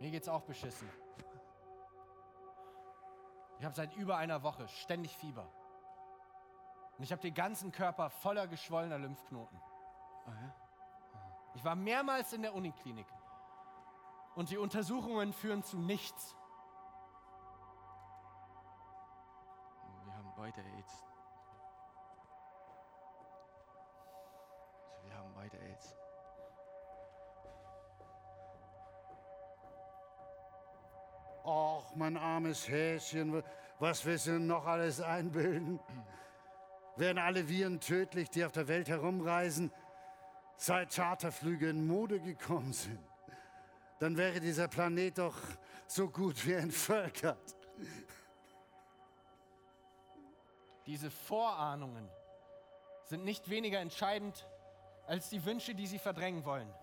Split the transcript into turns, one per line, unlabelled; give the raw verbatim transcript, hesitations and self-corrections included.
Mir geht's auch beschissen. Ich habe seit über einer Woche ständig Fieber. Und ich habe den ganzen Körper voller geschwollener Lymphknoten.
Oh ja?
Ich war mehrmals in der Uniklinik. Und die Untersuchungen führen zu nichts.
Wir haben beide AIDS. Wir haben beide AIDS.
Och, mein armes Häschen, was willst du denn noch alles einbilden? Wären alle Viren tödlich, die auf der Welt herumreisen, seit Charterflüge in Mode gekommen sind, dann wäre dieser Planet doch so gut wie entvölkert.
Diese Vorahnungen sind nicht weniger entscheidend als die Wünsche, die sie verdrängen wollen.